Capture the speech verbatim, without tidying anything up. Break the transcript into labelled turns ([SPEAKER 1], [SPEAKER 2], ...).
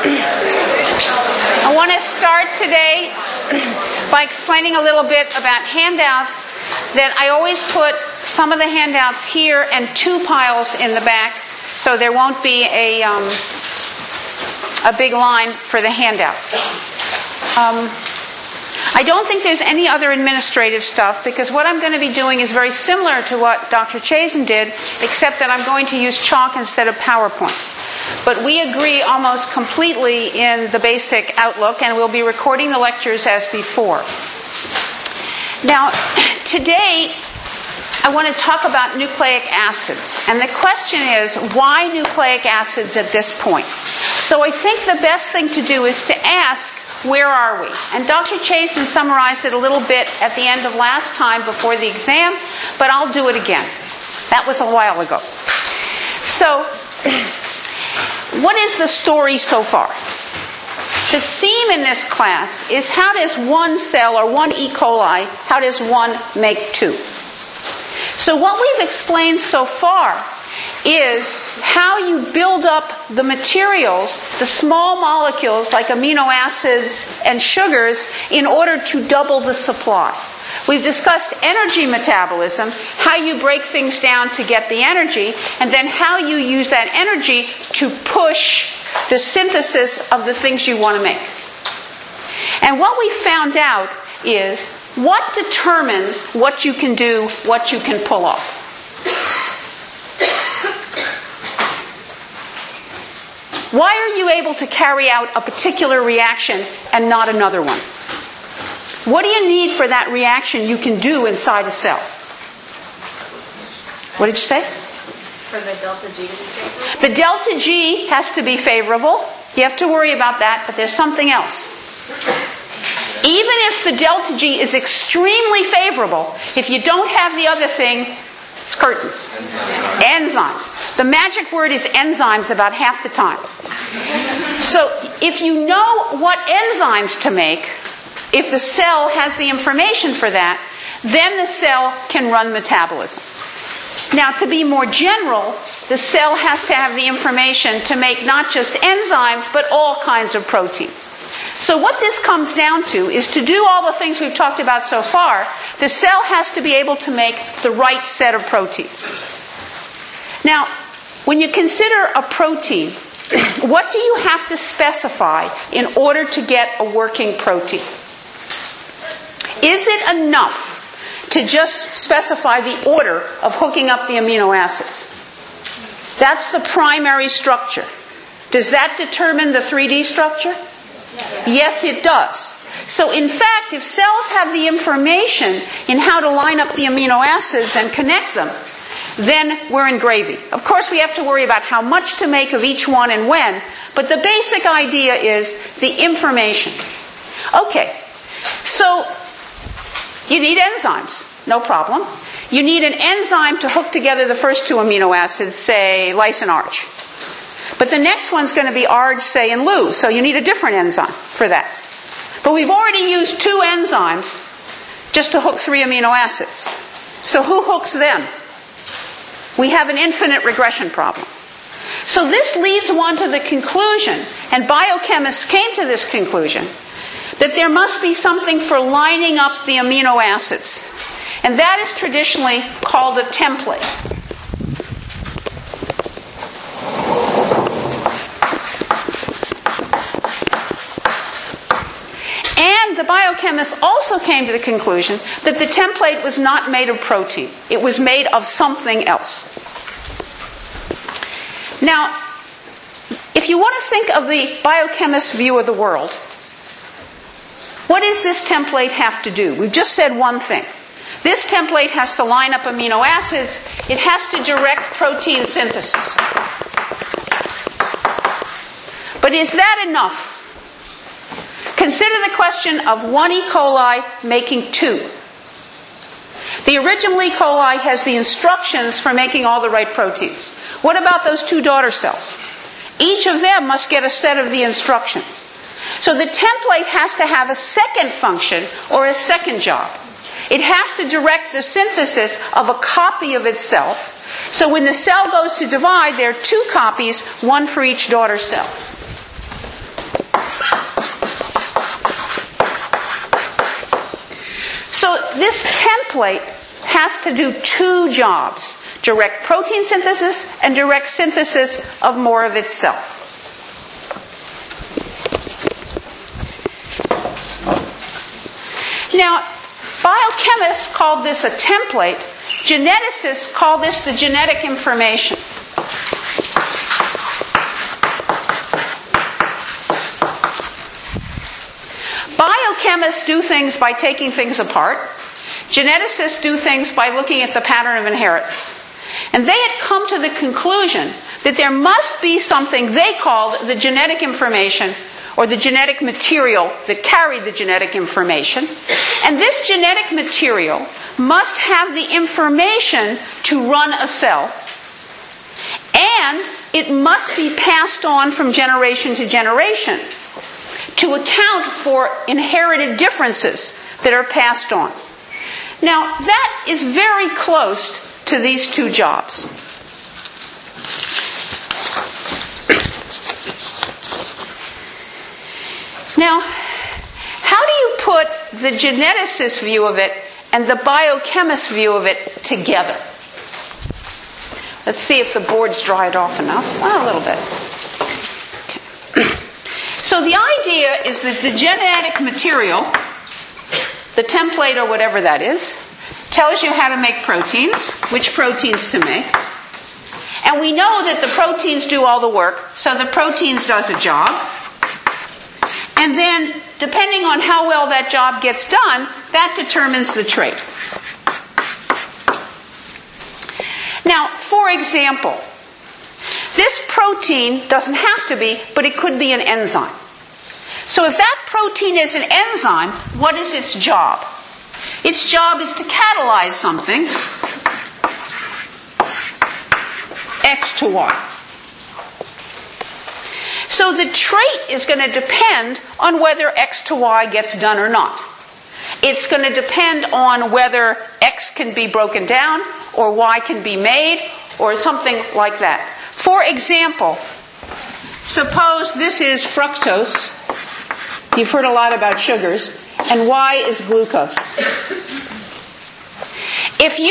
[SPEAKER 1] I want to start today by explaining a little bit about handouts. That I always put some of the handouts here and two piles in the back, so there won't be a um, a big line for the handouts. Um, I don't think there's any other administrative stuff, because what I'm going to be doing is very similar to what Doctor Chazen did, except that I'm going to use chalk instead of PowerPoint. But we agree almost completely in the basic outlook, and we'll be recording the lectures as before. Now, today I want to talk about nucleic acids. And the question is, why nucleic acids at this point? So I think the best thing to do is to ask, where are we? And Doctor Chazen summarized it a little bit at the end of last time before the exam, but I'll do it again. That was a while ago. So, what is the story so far? The theme in this class is, how does one cell, or one E. coli, how does one make two? So what we've explained so far is how you build up the materials, the small molecules like amino acids and sugars, in order to double the supply. We've discussed energy metabolism, how you break things down to get the energy, and then how you use that energy to push the synthesis of the things you want to make. And what we found out is, what determines what you can do, what you can pull off? Why are you able to carry out a particular reaction and not another one? What do you need for that reaction you can do inside a cell? What did you say?
[SPEAKER 2] For the delta G to be favorable?
[SPEAKER 1] The delta G has to be favorable. You have to worry about that, but there's something else. Even if the delta G is extremely favorable, if you don't have the other thing, it's curtains. Enzymes. The magic word is enzymes about half the time. So if you know what enzymes to make, if the cell has the information for that, then the cell can run metabolism. Now, to be more general, the cell has to have the information to make not just enzymes, but all kinds of proteins. So what this comes down to is, to do all the things we've talked about so far, the cell has to be able to make the right set of proteins. Now, when you consider a protein, what do you have to specify in order to get a working protein? Is it enough to just specify the order of hooking up the amino acids? That's the primary structure. Does that determine the three D structure? Yes, it does. So in fact, if cells have the information in how to line up the amino acids and connect them, then we're in gravy. Of course, we have to worry about how much to make of each one and when, but the basic idea is the information. Okay, so you need enzymes, no problem. You need an enzyme to hook together the first two amino acids, say lysine arch. But the next one's going to be arg, say, and Lu, so you need a different enzyme for that. But we've already used two enzymes just to hook three amino acids. So who hooks them? We have an infinite regression problem. So this leads one to the conclusion, and biochemists came to this conclusion, that there must be something for lining up the amino acids. And that is traditionally called a template. And the biochemists also came to the conclusion that the template was not made of protein. It was made of something else. Now, if you want to think of the biochemist's view of the world, what does this template have to do? We've just said one thing. This template has to line up amino acids. It has to direct protein synthesis. But is that enough? Consider the question of one E. coli making two. The original E. coli has the instructions for making all the right proteins. What about those two daughter cells? Each of them must get a set of the instructions. So the template has to have a second function, or a second job. It has to direct the synthesis of a copy of itself. So when the cell goes to divide, there are two copies, one for each daughter cell. template has to do two jobs: direct protein synthesis and direct synthesis of more of itself. Now, biochemists called this a template. Geneticists call this the genetic information. Biochemists do things by taking things apart. Geneticists do things by looking at the pattern of inheritance. And they had come to the conclusion that there must be something they called the genetic information, or the genetic material that carried the genetic information. And this genetic material must have the information to run a cell, and it must be passed on from generation to generation to account for inherited differences that are passed on. Now, that is very close to these two jobs. Now, how do you put the geneticist view of it and the biochemist view of it together? Let's see if the board's dried off enough. Well, a little bit. Okay. So the idea is that the genetic material, the template or whatever that is, tells you how to make proteins, which proteins to make. And we know that the proteins do all the work, so the proteins does a job. And then, depending on how well that job gets done, that determines the trait. Now, for example, this protein doesn't have to be, but it could be an enzyme. So if that protein is an enzyme, what is its job? Its job is to catalyze something, X to Y. So the trait is going to depend on whether X to Y gets done or not. It's going to depend on whether X can be broken down or Y can be made or something like that. For example, suppose this is fructose. You've heard a lot about sugars. And Y is glucose. If you